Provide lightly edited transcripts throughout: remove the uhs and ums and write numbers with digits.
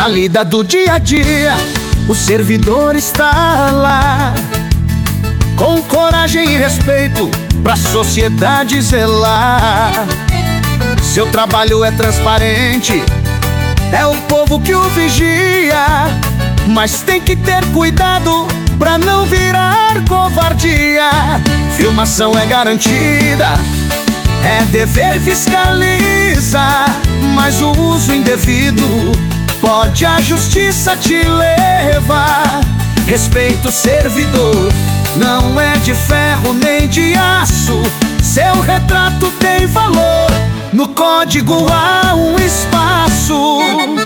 Na lida do dia a dia, o servidor está lá, com coragem e respeito pra sociedade zelar. Seu trabalho é transparente, é o povo que o vigia, mas tem que ter cuidado pra não virar covardia. Filmação é garantida, é dever fiscalizar, mas o uso indevido pode a justiça te levar. Respeita o servidor, não é de ferro nem de aço. Seu retrato tem valor, no código há um espaço.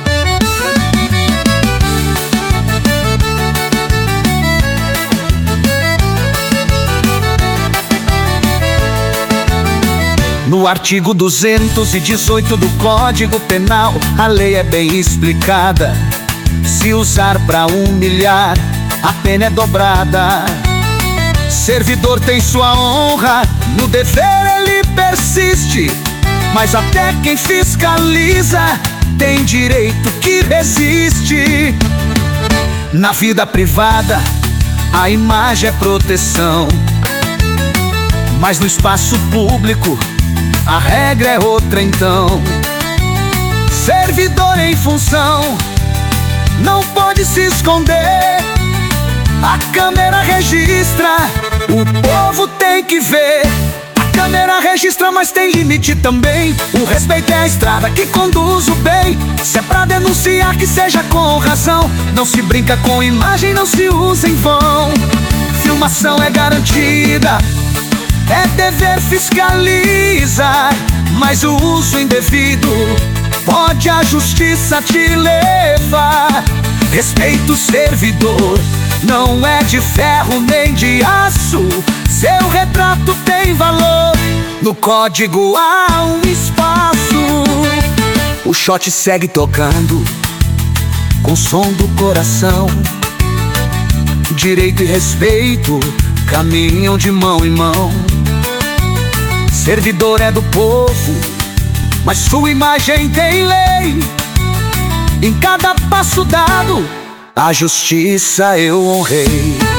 No artigo 218 do Código Penal, a lei é bem explicada. Se usar pra humilhar, a pena é dobrada. Servidor tem sua honra, no dever ele persiste, mas até quem fiscaliza tem direito que resiste. Na vida privada, a imagem é proteção, mas no espaço público a regra é outra então. Servidor em função não pode se esconder, a câmera registra, o povo tem que ver. A câmera registra, mas tem limite também. O respeito é a estrada que conduz o bem. Se é pra denunciar, que seja com razão. Não se brinca com imagem, não se usa em vão. Filmação é garantida, é dever fiscalizar, mas o uso indevido pode a justiça te levar. Respeita o servidor, não é de ferro nem de aço. Seu retrato tem valor, no código há um espaço. O shot segue tocando, com som do coração. Direito e respeito caminham de mão em mão. Servidor é do povo, mas sua imagem tem lei. Em cada passo dado, a justiça eu honrei.